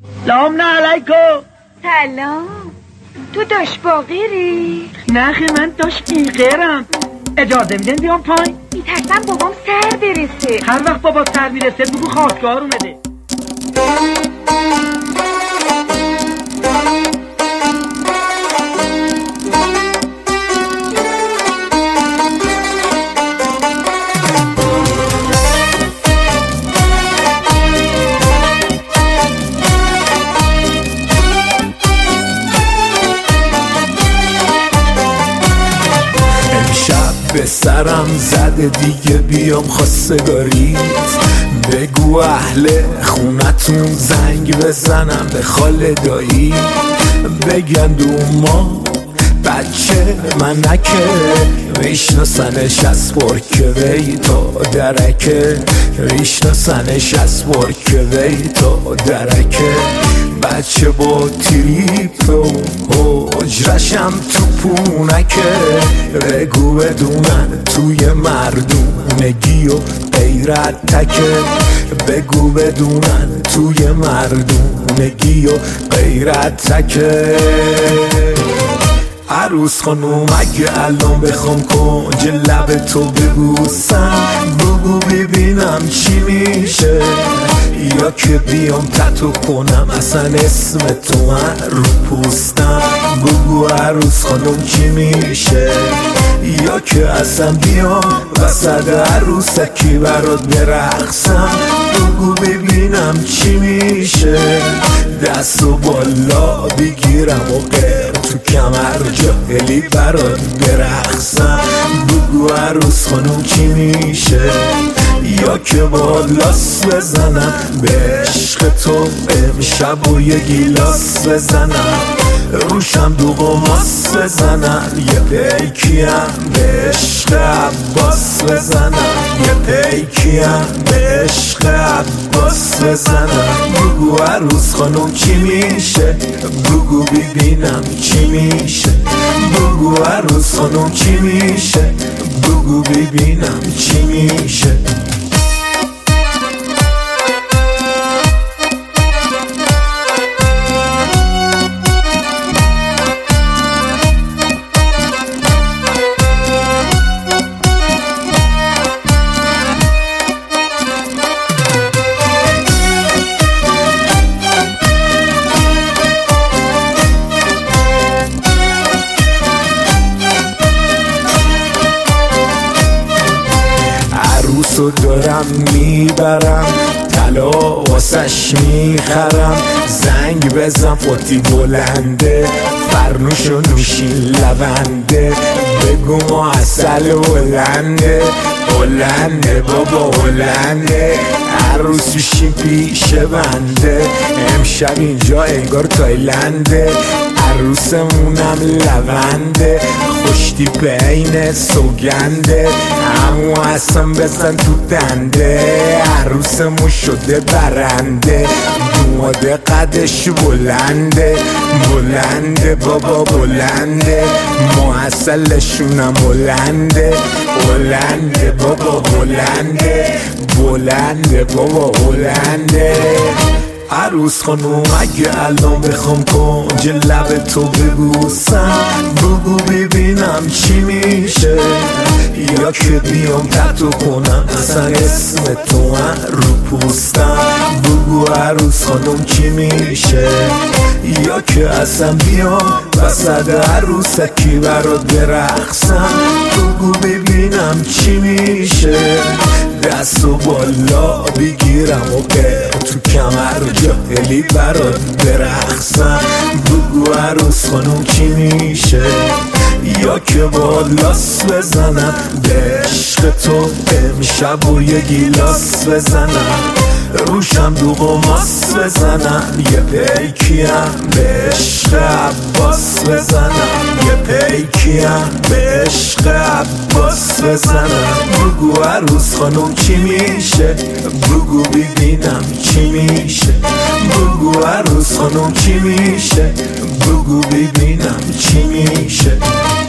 سلام علیکم. سلام. تو داش باقیری؟ نه خیلی من داش بیقیرم. اجازه میدن بیام پایین؟ میترسم بابام سر برسه. هر وقت بابا سر میرسه بگو خواستگار اومده. به سرم زده دیگه بیام خواستگاریت. بگو اهل خونتون زنگ بزنم به خاله دایی. بگن دوما بچه منکه میشناسنش از برکه وی تا درکه. میشناسنش از برکه وی تا درکه. بچه با تریپ و حجرشم تو پونکه. بگو بدونن توی مردونگی و غیرت تکه. بگو بدونن توی مردونگی و غیرت تکه. عروس خانوم اگه الان بخوام کنج لب تو ببوسم، بگو ببینم چی میشه. یا که بیام تتو کنم اصلا اسم تو من رو پوستم، بگو عروس خانوم چی میشه. یا که اصلا بیام وسط عروسکی برات برقصم، بگو ببینم چی میشه. دستو بالا بگیرم و غیر تو کمر جاهلی برات برقصم، بگو عروس خانوم چی میشه. یا که با لاس بزنم به عشق تو امشب و یه گیلاس بزنم. روشم دو قماس بزنم یه پیکیم به عشق عباس بزنم. یه پیکیم به عشق عباس بزنم. بگو عروس خانوم چی میشه. بگو ببینم چی میشه. بگو عروس خانوم چی میشه. بگو ببینم چی میشه. عروسو دارم میبرم طلا واسش میخرم. زنگ بزن فوتی بلنده فرنوشو نوشین لونده. بگو ما اصل هلنده هلنده بابا هلنده. عروس بشین پیش بنده امشب اینجا انگار تایلنده. عروسمونم لونده خوشتی بین سوگنده. همو اصلا بزن تو دنده عروسمون شده برنده. دوماده قدش بلنده بلنده بابا بلنده. محصلشونم بلنده بلنده بابا بلنده بلنده بابا بلنده. عروس خانوم اگه الان بخوام کنج لب تو ببوسم، بگو ببینم چی میشه. یا که بیام تتو کنم اصلا اسم تو من رو پوستم، بگو عروس خانوم چی میشه. یا که اصلا بیام وسط عروسکی برات برقصم، بگو ببینم چی میشه. دستو بالا بگیرم و تو کمر جاهلی برات برقصم، بگو عروس خانوم چی میشه. یا که با لاس بزنم به عشق تو امشب و یه گیلاس بزنم. روشم دو قماس بزنم یه پیکیم به عشق عباس بزنم. یه پیکیم به عشق عباس بزنم. بگو عروس خانوم چی میشه. بگو ببینم چی میشه. بگو عروس خانوم چی میشه. بگو ببینم چی میشه.